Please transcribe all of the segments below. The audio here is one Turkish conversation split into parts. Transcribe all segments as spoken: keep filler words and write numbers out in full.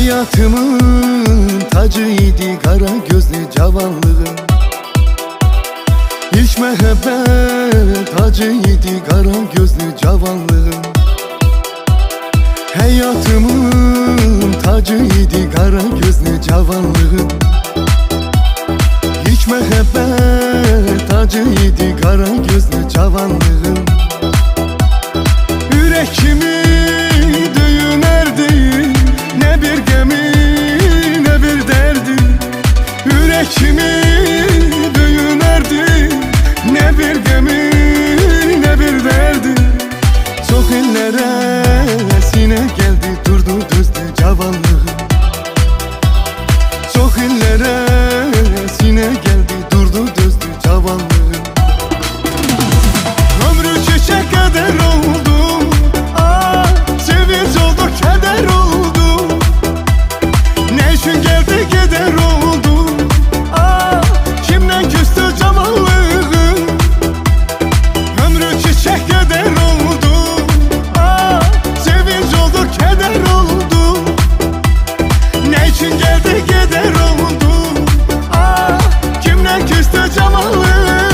Hayatımın tacıydı kara gözlü cavanlığım. İlk mehabbet acıydı kara gözlü cavanlığım. Hayatımın tacıydı kara gözlü cavanlığım. İlk mehabbet acıydı kara gözlü cavanlığım. Yürek kimi düğünerdi, ne bir gemi ne bir derdi. Yürek kimi düğünerdi, ne bir gemi ne bir derdi. Çok ellere sine geldi durdu düzdü cavanlığım. Çok ellere sine geldi durdu düzdü cavanlığım. Ömrü çiçek kadar oldu, ah, sevinç oldu keder oldu. Ne için geldi keder oldu, ah, kimden küstü cavanlığım. Ömrü çiçek kadar oldu, ah, sevinç oldu keder oldu. Ne için geldi keder oldu, ah, kimden küstü cavanlığım.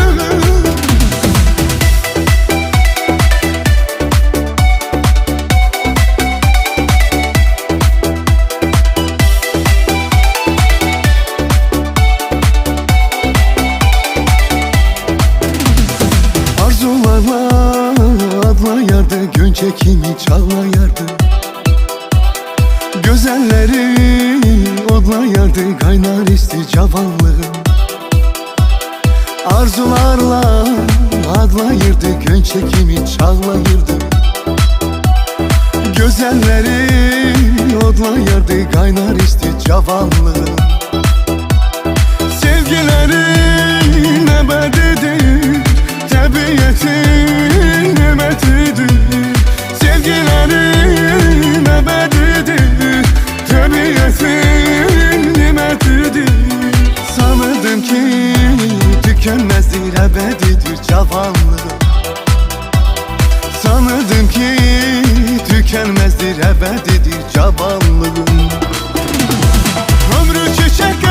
Arzularla adlayardı, gün çekimi çağlayardı. Gözelleri odlayardı, kaynar isti cavanlığım. Arzularla adlayırdı, gün çekimi çağlayırdı. Gözelleri odlayardı, kaynar isti cavanlığım. Sevgilerin ebedidir, tabiatın nimetidir. Sevgilerin ebedidir, tabiatın nimetidir. Sanırdım ki tükenmezdir, ebedidir cavanlığım. Sanırdım ki tükenmezdir, ebedidir cavanlığım. Ömrü çiçek